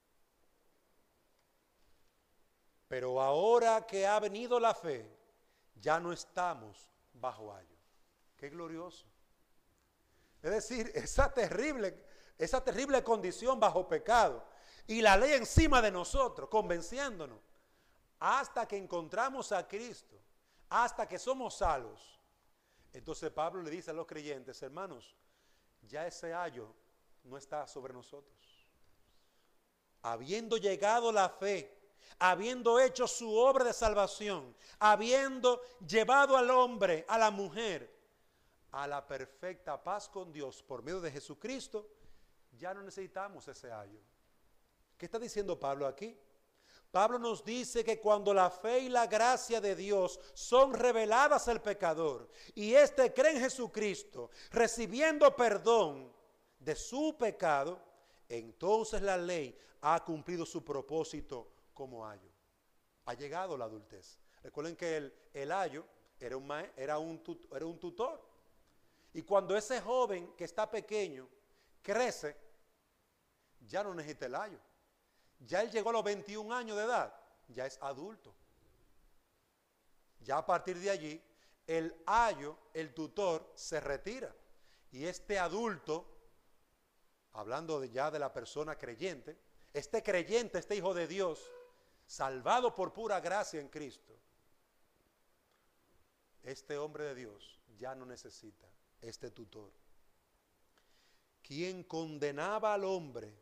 Pero ahora que ha venido la fe, ya no estamos bajo ayo. Qué glorioso. Es decir, esa terrible, esa terrible condición bajo pecado y la ley encima de nosotros, convenciéndonos, hasta que encontramos a Cristo, hasta que somos salvos. Entonces Pablo le dice a los creyentes: hermanos, ya ese ayo no está sobre nosotros. Habiendo llegado la fe, habiendo hecho su obra de salvación, habiendo llevado al hombre, a la mujer, a la perfecta paz con Dios por medio de Jesucristo, ya no necesitamos ese ayo. ¿Qué está diciendo Pablo aquí? Pablo nos dice que cuando la fe y la gracia de Dios son reveladas al pecador y éste cree en Jesucristo, recibiendo perdón de su pecado, entonces la ley ha cumplido su propósito como ayo. Ha llegado la adultez. Recuerden que el, el ayo era un, era, un, era un tutor. Y cuando ese joven que está pequeño crece, ya no necesita el ayo. Ya él llegó a los veintiún años de edad, ya es adulto. Ya a partir de allí, el ayo, el tutor, se retira. Y este adulto, hablando de ya de la persona creyente, este creyente, este hijo de Dios, salvado por pura gracia en Cristo, este hombre de Dios ya no necesita este tutor. Quien condenaba al hombre,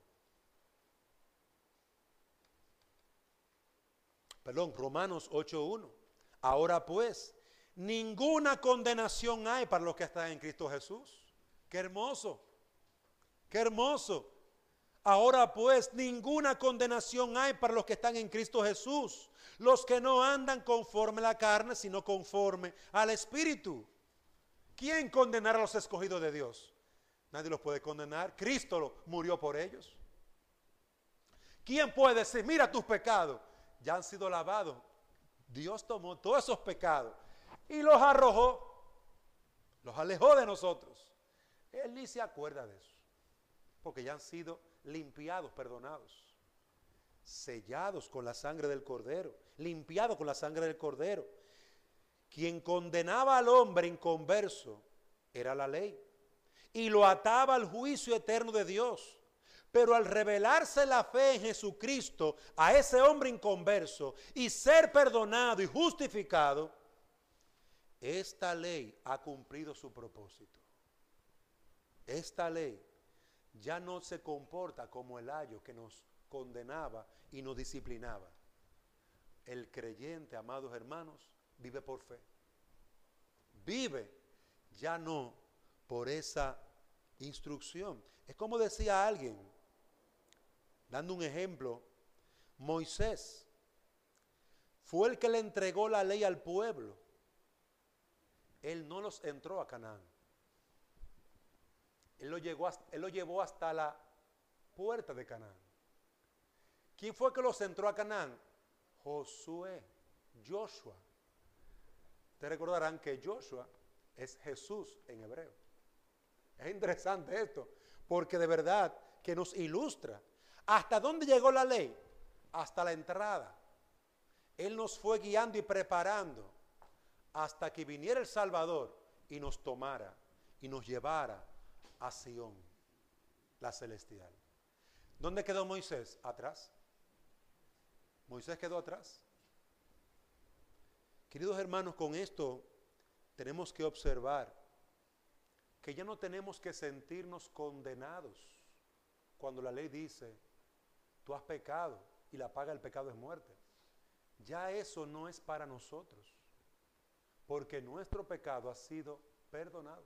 perdón, Romanos ocho uno, ahora pues, ninguna condenación hay para los que están en Cristo Jesús. Qué hermoso, qué hermoso. Ahora pues, ninguna condenación hay para los que están en Cristo Jesús, los que no andan conforme a la carne, sino conforme al Espíritu. ¿Quién condenará a los escogidos de Dios? Nadie los puede condenar. Cristo murió por ellos. ¿Quién puede decir: mira tus pecados ya han sido lavados? Dios tomó todos esos pecados y los arrojó, los alejó de nosotros. Él ni se acuerda de eso, porque ya han sido limpiados, perdonados, sellados con la sangre del Cordero, limpiados con la sangre del Cordero. Quien condenaba al hombre inconverso era la ley y lo ataba al juicio eterno de Dios. Pero al revelarse la fe en Jesucristo a ese hombre inconverso y ser perdonado y justificado, esta ley ha cumplido su propósito. Esta ley ya no se comporta como el ayo que nos condenaba y nos disciplinaba. El creyente, amados hermanos, vive por fe. Vive ya no por esa instrucción. Es como decía alguien, dando un ejemplo, Moisés fue el que le entregó la ley al pueblo. Él no los entró a Canaán. Él lo, llegó hasta, él lo llevó hasta la puerta de Canaán. ¿Quién fue que los entró a Canaán? Josué, Joshua. Ustedes recordarán que Joshua es Jesús en hebreo. Es interesante esto, porque de verdad que nos ilustra. ¿Hasta dónde llegó la ley? Hasta la entrada. Él nos fue guiando y preparando hasta que viniera el Salvador y nos tomara y nos llevara a Sión, la celestial. ¿Dónde quedó Moisés? Atrás. Moisés quedó atrás. Queridos hermanos, con esto tenemos que observar que ya no tenemos que sentirnos condenados cuando la ley dice, tú has pecado y la paga del pecado es muerte. Ya eso no es para nosotros, porque nuestro pecado ha sido perdonado.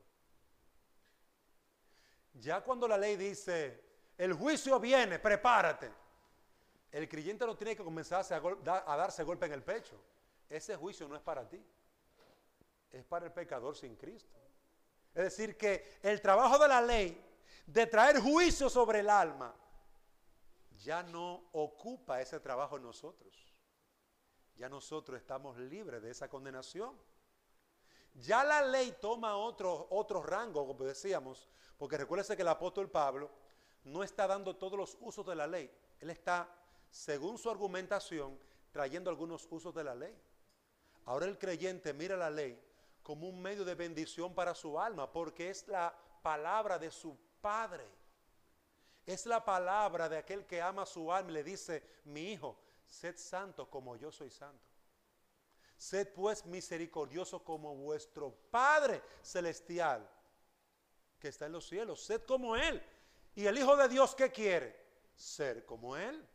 Ya cuando la ley dice, el juicio viene, prepárate, el creyente no tiene que comenzar a, gol- a darse golpe en el pecho. Ese juicio no es para ti, es para el pecador sin Cristo. Es decir, que el trabajo de la ley de traer juicio sobre el alma ya no ocupa ese trabajo en nosotros. Ya nosotros estamos libres de esa condenación. Ya la ley toma otro, otro rango, como decíamos, porque recuérdese que el apóstol Pablo no está dando todos los usos de la ley. Él está, según su argumentación, trayendo algunos usos de la ley. Ahora el creyente mira la ley como un medio de bendición para su alma, porque es la palabra de su Padre. Es la palabra de aquel que ama a su alma y le dice, mi hijo, sed santo como yo soy santo. Sed pues misericordioso como vuestro Padre celestial que está en los cielos. Sed como Él. ¿Y el Hijo de Dios qué quiere? Ser como Él.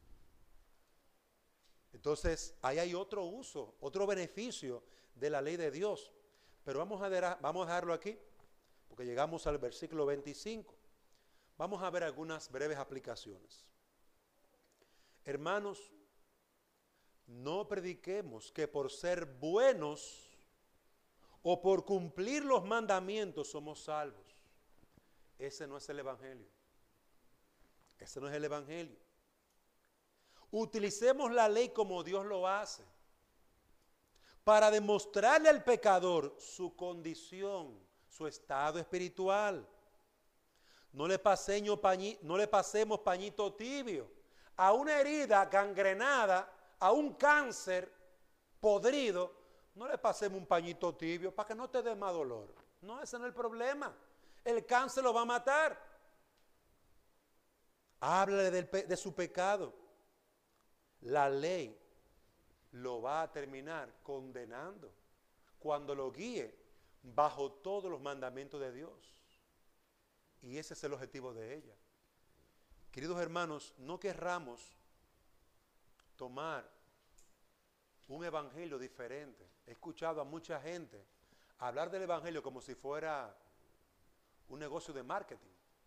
Entonces, ahí hay otro uso, otro beneficio de la ley de Dios. Pero vamos a, ver, vamos a dejarlo aquí, porque llegamos al versículo veinticinco. Vamos a ver algunas breves aplicaciones. Hermanos, no prediquemos que por ser buenos o por cumplir los mandamientos somos salvos. Ese no es el Evangelio. Ese no es el Evangelio. Utilicemos la ley como Dios lo hace, para demostrarle al pecador su condición, su estado espiritual. No le, paseño pañi, no le pasemos pañito tibio a una herida gangrenada, a un cáncer podrido. No le pasemos un pañito tibio para que no te dé más dolor. No, ese no es el problema. El cáncer lo va a matar. Háblale del, de su pecado. La ley lo va a terminar condenando cuando lo guíe bajo todos los mandamientos de Dios. Y ese es el objetivo de ella. Queridos hermanos, no querramos tomar un evangelio diferente. He escuchado a mucha gente hablar del evangelio como si fuera un negocio de marketing.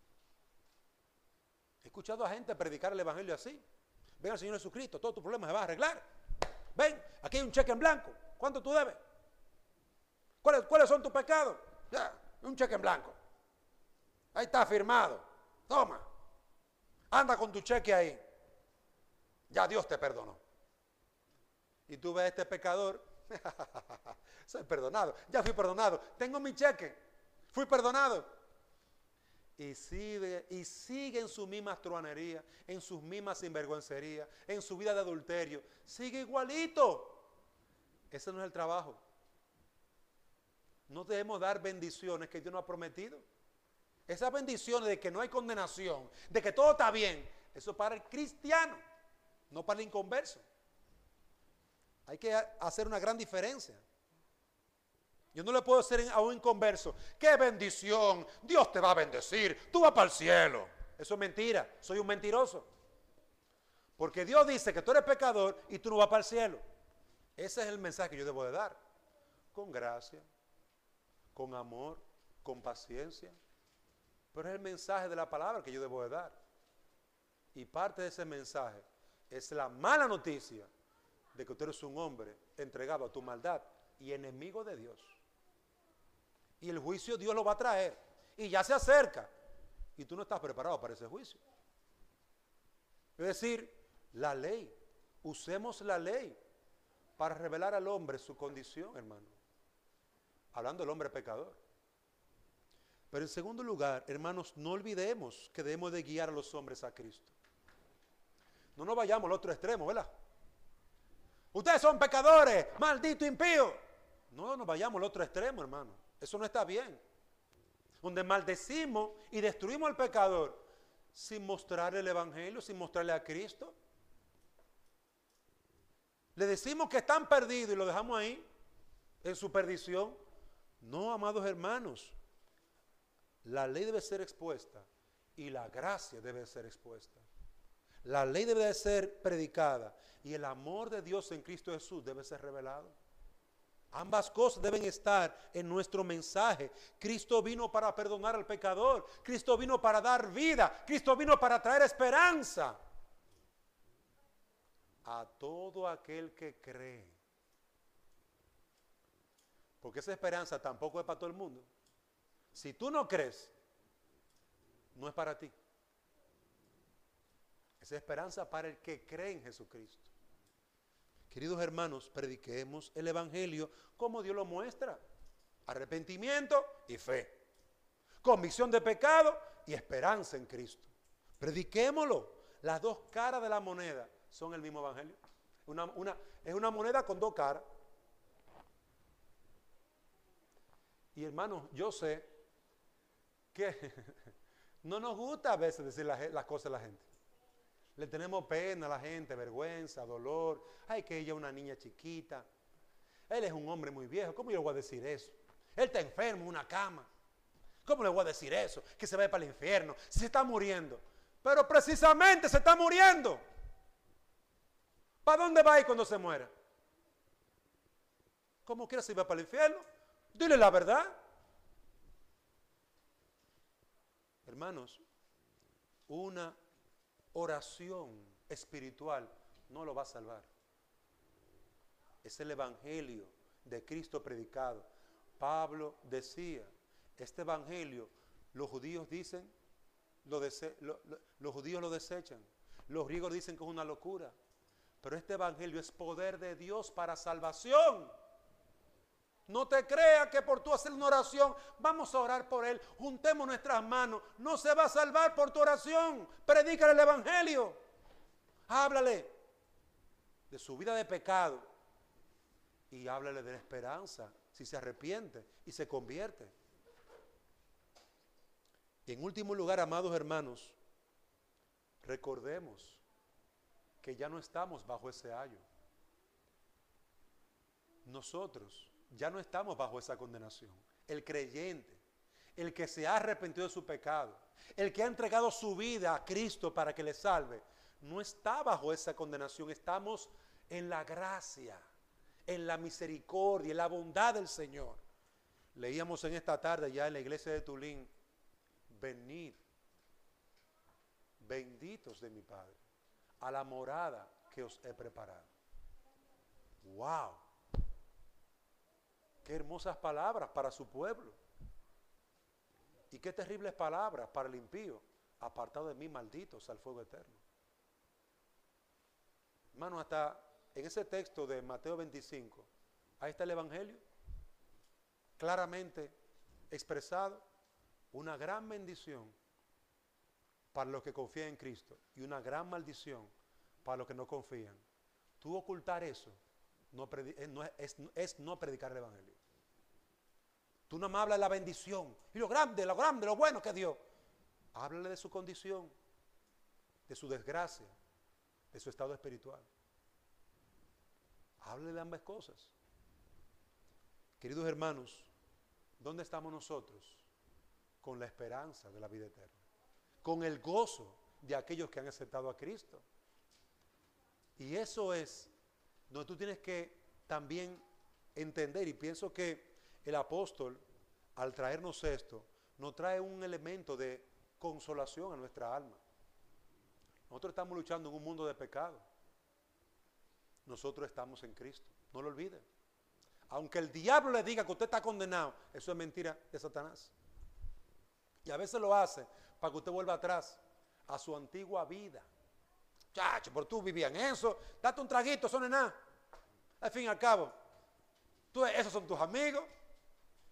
He escuchado a gente predicar el evangelio así. Ven al Señor Jesucristo, todos tus problemas se van a arreglar. Ven, aquí hay un cheque en blanco. ¿Cuánto tú debes? ¿Cuáles, cuáles son tus pecados? Ya, un cheque en blanco. Ahí está firmado. Toma. Anda con tu cheque ahí. Ya Dios te perdonó. Y tú ves a este pecador. Soy perdonado. Ya fui perdonado. Tengo mi cheque. Fui perdonado. Y sigue, y sigue en su misma truanería, en sus mismas sinvergüencerías, en su vida de adulterio. Sigue igualito. Ese no es el trabajo. No debemos dar bendiciones que Dios nos ha prometido. Esas bendiciones de que no hay condenación, de que todo está bien, eso es para el cristiano, no para el inconverso. Hay que hacer una gran diferencia. Yo no le puedo decir a un inconverso, qué bendición, Dios te va a bendecir, tú vas para el cielo. Eso es mentira, soy un mentiroso. Porque Dios dice que tú eres pecador y tú no vas para el cielo. Ese es el mensaje que yo debo de dar. Con gracia, con amor, con paciencia. Pero es el mensaje de la palabra que yo debo de dar. Y parte de ese mensaje es la mala noticia de que tú eres un hombre entregado a tu maldad y enemigo de Dios. Y el juicio Dios lo va a traer. Y ya se acerca. Y tú no estás preparado para ese juicio. Es decir, la ley. Usemos la ley para revelar al hombre su condición, hermano. hablando del hombre pecador. Pero en segundo lugar, hermanos, no olvidemos que debemos de guiar a los hombres a Cristo. No nos vayamos al otro extremo, ¿verdad? Ustedes son pecadores, maldito impío. No nos vayamos al otro extremo, hermano. Eso no está bien. Donde maldecimos y destruimos al pecador sin mostrarle el evangelio, sin mostrarle a Cristo. Le decimos que están perdidos y lo dejamos ahí, en su perdición. No, amados hermanos, la ley debe ser expuesta y la gracia debe ser expuesta. La ley debe de ser predicada y el amor de Dios en Cristo Jesús debe ser revelado. Ambas cosas deben estar en nuestro mensaje. Cristo vino para perdonar al pecador. Cristo vino para dar vida. Cristo vino para traer esperanza a todo aquel que cree. Porque esa esperanza tampoco es para todo el mundo. Si tú no crees, no es para ti. Esa esperanza para el que cree en Jesucristo. Queridos hermanos, prediquemos el evangelio como Dios lo muestra. Arrepentimiento y fe. Convicción de pecado y esperanza en Cristo. Prediquémoslo. Las dos caras de la moneda son el mismo evangelio. Una, una, es una moneda con dos caras. Y hermanos, yo sé que no nos gusta a veces decir las, las cosas a la gente. Le tenemos pena a la gente, vergüenza, dolor. Ay, que ella es una niña chiquita. Él es un hombre muy viejo. ¿Cómo yo le voy a decir eso? Él está enfermo en una cama. ¿Cómo le voy a decir eso? Que se vaya para el infierno. Si se está muriendo. Pero precisamente se está muriendo. ¿Para dónde va a ir cuando se muera? ¿Cómo quiera se va para el infierno? Dile la verdad. Hermanos, una oración espiritual no lo va a salvar. Es el evangelio de Cristo predicado. Pablo decía, este evangelio, los judíos dicen, lo dese, lo, lo, los judíos lo desechan. Los griegos dicen que es una locura. Pero este evangelio es poder de Dios para salvación. No te creas que por tú hacer una oración, vamos a orar por él, juntemos nuestras manos. No se va a salvar por tu oración. Predícale el evangelio. Háblale de su vida de pecado y háblale de la esperanza si se arrepiente y se convierte. Y en último lugar, amados hermanos, recordemos que ya no estamos bajo ese ayo. Nosotros ya no estamos bajo esa condenación. El creyente, el que se ha arrepentido de su pecado, el que ha entregado su vida a Cristo para que le salve, no está bajo esa condenación. Estamos en la gracia, en la misericordia, en la bondad del Señor. Leíamos en esta tarde ya en la iglesia de Tulín, venid, benditos de mi Padre, a la morada que os he preparado. ¡Wow! Qué hermosas palabras para su pueblo. Y qué terribles palabras para el impío. Apartado de mí, malditos, al fuego eterno. Hermano, hasta en ese texto de Mateo veinticinco, ahí está el evangelio, claramente expresado. Una gran bendición para los que confían en Cristo y una gran maldición para los que no confían. Tú ocultar eso no, no es, es, es no predicar el evangelio. Tú no me hablas de la bendición y lo grande, lo grande, lo bueno que es Dios. Háblale de su condición, de su desgracia, de su estado espiritual. Háblale de ambas cosas. Queridos hermanos, ¿dónde estamos nosotros? Con la esperanza de la vida eterna, con el gozo de aquellos que han aceptado a Cristo. Y eso es donde tú tienes que también entender, y pienso que el apóstol, al traernos esto, nos trae un elemento de consolación a nuestra alma. Nosotros estamos luchando en un mundo de pecado. Nosotros estamos en Cristo, no lo olviden. Aunque el diablo le diga que usted está condenado, eso es mentira de Satanás. Y a veces lo hace para que usted vuelva atrás a su antigua vida. Chacho, por tú vivías en eso, date un traguito, eso no es nada. Al fin y al cabo, tú, esos son tus amigos.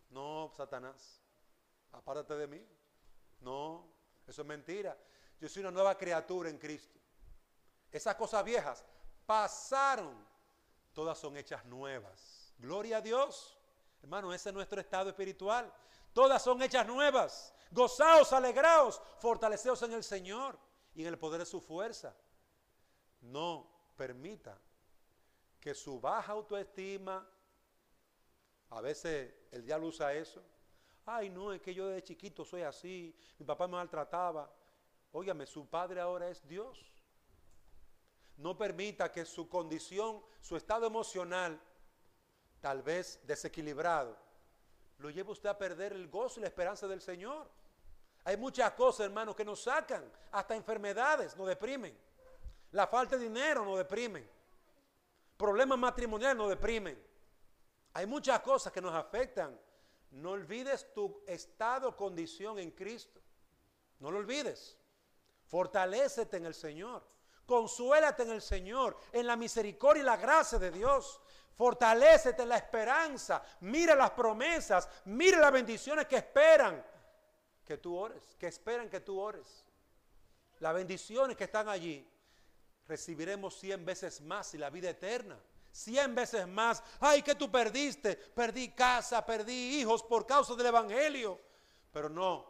No, Satanás, apártate de mí. No, eso es mentira. Yo soy una nueva criatura en Cristo. Esas cosas viejas pasaron, todas son hechas nuevas. Gloria a Dios. Hermano, ese es nuestro estado espiritual. Todas son hechas nuevas. Gozaos, alegraos, fortaleceos en el Señor y en el poder de su fuerza. No permita que su baja autoestima, a veces el diablo usa eso. Ay, no, es que yo desde chiquito soy así, mi papá me maltrataba. Óigame, su padre ahora es Dios. No permita que su condición, su estado emocional, tal vez desequilibrado, lo lleve usted a perder el gozo y la esperanza del Señor. Hay muchas cosas, hermanos, que nos sacan, hasta enfermedades nos deprimen. La falta de dinero nos deprimen. Problemas matrimoniales nos deprimen. Hay muchas cosas que nos afectan. No olvides tu estado, condición en Cristo. No lo olvides. Fortalécete en el Señor. Consuélate en el Señor, en la misericordia y la gracia de Dios. Fortalécete en la esperanza. Mira las promesas. Mira las bendiciones que esperan que tú ores. Que esperan que tú ores. Las bendiciones que están allí. Recibiremos cien veces más y la vida eterna. Cien veces más. Ay, que tú perdiste. Perdí casa, perdí hijos por causa del evangelio. Pero no.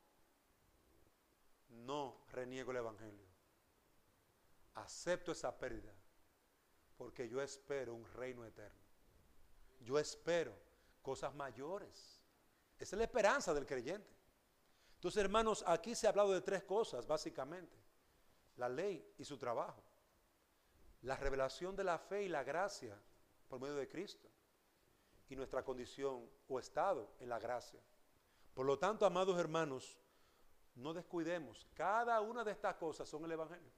No reniego el evangelio. Acepto esa pérdida. Porque yo espero un reino eterno. Yo espero cosas mayores. Esa es la esperanza del creyente. Entonces, hermanos, aquí se ha hablado de tres cosas, básicamente. La ley y su trabajo. La revelación de la fe y la gracia por medio de Cristo. Y nuestra condición o estado en la gracia. Por lo tanto, amados hermanos, no descuidemos. Cada una de estas cosas son el evangelio.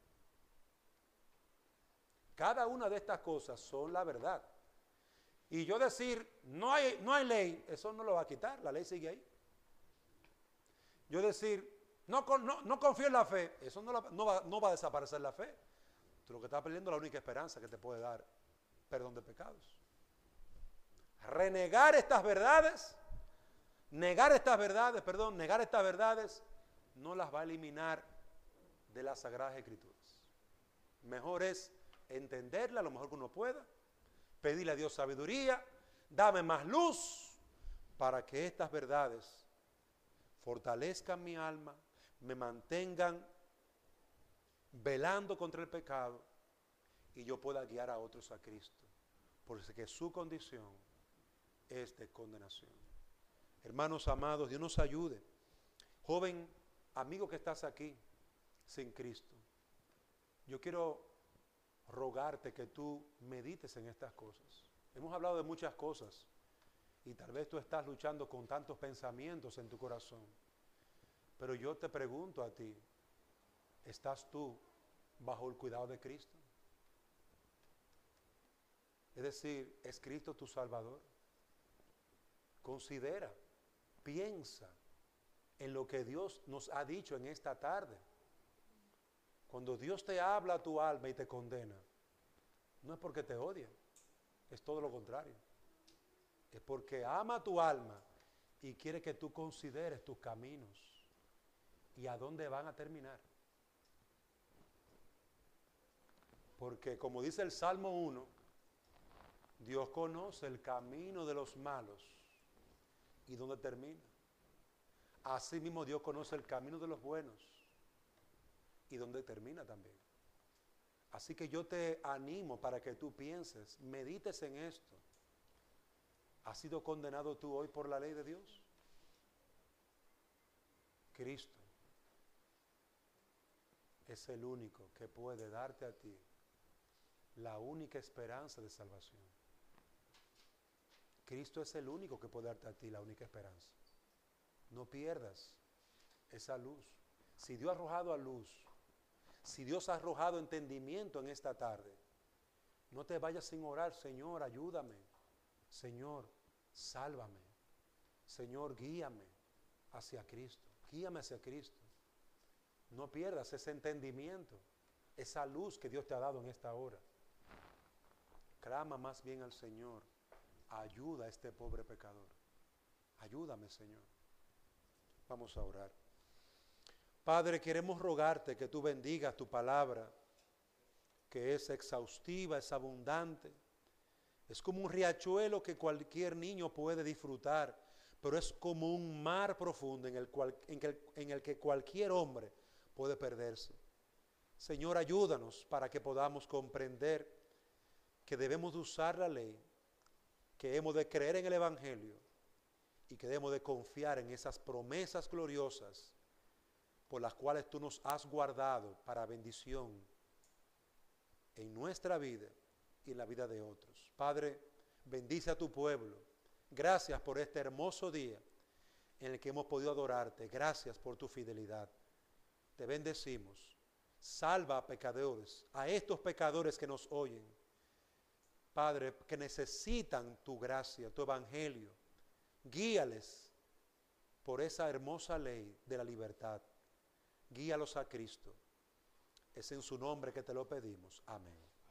Cada una de estas cosas son la verdad. Y yo decir, no hay, no hay ley, eso no lo va a quitar, la ley sigue ahí. Yo decir, no, no, no confío en la fe, eso no, la, no, va, no va a desaparecer la fe. Tú lo que estás perdiendo es la única esperanza que te puede dar perdón de pecados. Renegar estas verdades, negar estas verdades, perdón, negar estas verdades, no las va a eliminar de las Sagradas Escrituras. Mejor es entenderla lo mejor que uno pueda, pedirle a Dios sabiduría, dame más luz para que estas verdades fortalezcan mi alma, me mantengan velando contra el pecado y yo pueda guiar a otros a Cristo, porque su condición es de condenación. Hermanos amados, Dios nos ayude. Joven, amigo que estás aquí sin Cristo, yo quiero rogarte que tú medites en estas cosas. Hemos hablado de muchas cosas y tal vez tú estás luchando con tantos pensamientos en tu corazón, pero yo te pregunto a ti, ¿estás tú bajo el cuidado de Cristo? Es decir, ¿es Cristo tu Salvador? Considera, piensa en lo que Dios nos ha dicho en esta tarde. Cuando Dios te habla a tu alma y te condena, no es porque te odia, es todo lo contrario. Es porque ama a tu alma y quiere que tú consideres tus caminos y a dónde van a terminar. Porque como dice el Salmo uno, Dios conoce el camino de los malos y dónde termina. Asimismo Dios conoce el camino de los buenos y dónde termina también. Así que yo te animo para que tú pienses, medites en esto. ¿Has sido condenado tú hoy por la ley de Dios? Cristo es el único que puede darte a ti la única esperanza de salvación. Cristo es el único que puede darte a ti la única esperanza. No pierdas esa luz. Si Dios ha arrojado a luz, si Dios ha arrojado entendimiento en esta tarde, no te vayas sin orar. Señor, ayúdame. Señor, sálvame. Señor, guíame hacia Cristo. Guíame hacia Cristo. No pierdas ese entendimiento, esa luz que Dios te ha dado en esta hora. Clama más bien al Señor. Ayuda a este pobre pecador. Ayúdame, Señor. Vamos a orar. Padre, queremos rogarte que tú bendigas tu palabra, que es exhaustiva, es abundante. Es como un riachuelo que cualquier niño puede disfrutar, pero es como un mar profundo en el, cual, en el, en el que cualquier hombre puede perderse. Señor, ayúdanos para que podamos comprender que debemos de usar la ley, que hemos de creer en el Evangelio y que debemos de confiar en esas promesas gloriosas por las cuales tú nos has guardado para bendición en nuestra vida y en la vida de otros. Padre, bendice a tu pueblo. Gracias por este hermoso día en el que hemos podido adorarte. Gracias por tu fidelidad. Te bendecimos. Salva a pecadores, a estos pecadores que nos oyen. Padre, que necesitan tu gracia, tu evangelio. Guíales por esa hermosa ley de la libertad. Guíalos a Cristo. Es en su nombre que te lo pedimos. Amén.